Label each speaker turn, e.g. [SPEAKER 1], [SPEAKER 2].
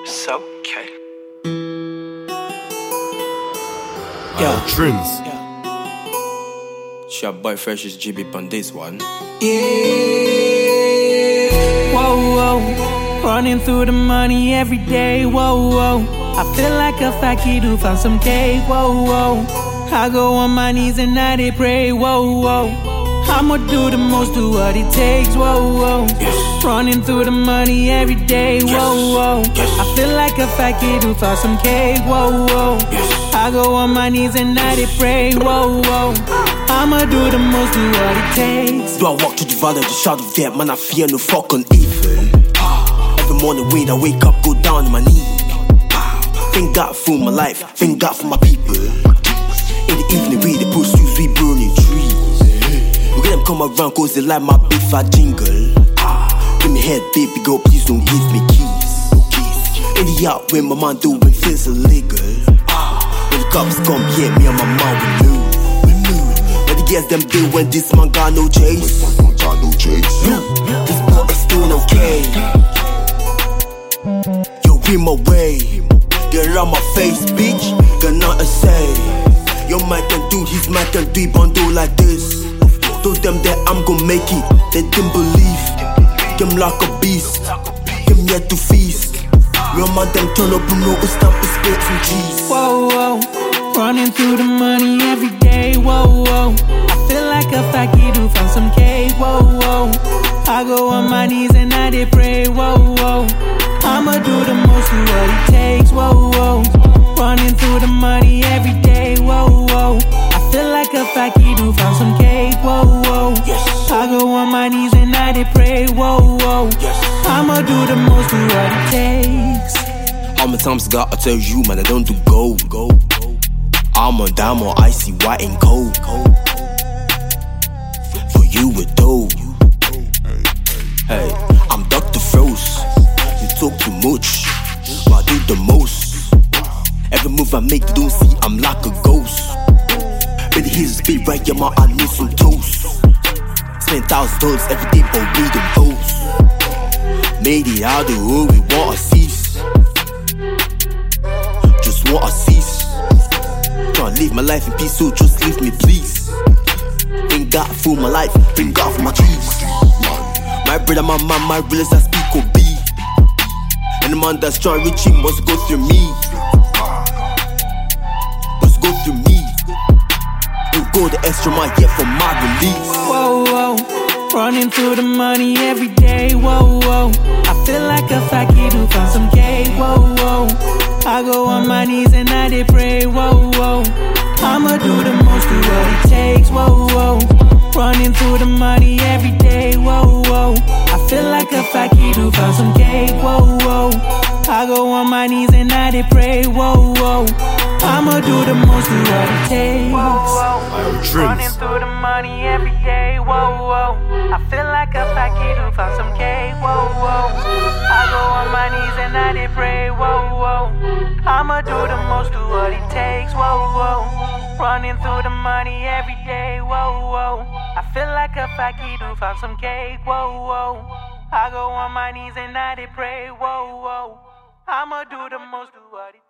[SPEAKER 1] It's okay.
[SPEAKER 2] Yeah, Trins.
[SPEAKER 3] It's your boy Fresh's GB on this one.
[SPEAKER 4] Yeah. Whoa, whoa. Running through the money every day. Whoa, whoa. I feel like a fakir who found some cake. Whoa, whoa. I go on my knees and I they pray. Whoa, whoa. I'ma do the most, do what it takes. Whoa, whoa. Yes. Running through the money every day. Whoa,
[SPEAKER 3] Yes.
[SPEAKER 4] whoa.
[SPEAKER 3] Yes.
[SPEAKER 4] I feel like a fakir who found some cake. Whoa, whoa.
[SPEAKER 3] Yes.
[SPEAKER 4] I go on my knees and I they pray. Whoa, whoa. I'ma do the most, do what it takes.
[SPEAKER 3] Do I walk to the valley of the shadow of death? Man, I fear no fucking evil. Every morning when I wake up, go down on my knees. Thank God for my life, thank God for my people. In the evening, we the pursuits, we burning trees. We get them come around cause they like my big fat jingle. Give me head, baby girl, please don't give me keys. In the yard when my man doing things illegal. When the cops come, yeah, me and my man we move. But the girls them do when this man got no chase. This boy is doing okay. Yo, in my way. Get around my face, bitch. Got nothing to say. Your man can do his man can do bundle like this. Told them that I'm gon' make it. They didn't believe. Them like a beast. Them yet to feast. Your man them turn up and know it's time to spit some cheese.
[SPEAKER 4] Whoa, whoa. Running through the money every day. Whoa, whoa. I feel like a fakir who found some cake. Whoa, whoa. I go on my knees and I they pray. Whoa, whoa. I'ma do the most, do what it takes. Whoa, whoa. Running through the money every day. Whoa, whoa. I feel like a fakir who found some cake. Whoa, whoa.
[SPEAKER 3] Yes.
[SPEAKER 4] I go on my knees and I they pray. Whoa, whoa.
[SPEAKER 3] Yes.
[SPEAKER 4] I'ma do the most, do what it takes.
[SPEAKER 3] How many times I gotta tell you, man, I don't do gold. I'm on diamond, icy, white and cold. For you with dough. Hey, I'm Dr. Frost. You talk too much, but I do the most. Every move I make, you don't see, I'm like a ghost. But here's a speed right, yeah, man, I need some toast. Spend $1,000 every day, but we the boast. Made it out the hood, we want to cease. Just want to cease. Tryna live my life in peace, so just leave me, please. Thank God for my life, thank God for my trees. My brother, my man, my realest I speak or be. And the man that's trying to reach him must go through me. Must go through me. And go the extra mile here for my release.
[SPEAKER 4] Whoa, whoa. Running through the money every day. Whoa, whoa. I feel like a fakir who found some cake. Whoa, whoa. I go on my knees and I they pray. Whoa, whoa. I'ma do the most, do what it takes. Whoa, whoa. Running through the money every day. Whoa, whoa. I feel like a fakir who found some cake. Whoa, whoa. I go on my knees and I they pray. Whoa, whoa. I'ma do the most, do what it takes. Running through the money every day. Whoa, whoa. I feel like a fakir who found some cake. Whoa, whoa. I go on my knees and I they pray. Whoa, whoa. I'ma do the most, do what it takes. Whoa, whoa. Running through the money every day. Whoa, whoa. I feel like a fakir who found some cake. Whoa, whoa. I go on my knees and I they pray. Whoa, whoa. I'ma do the most, do what it takes.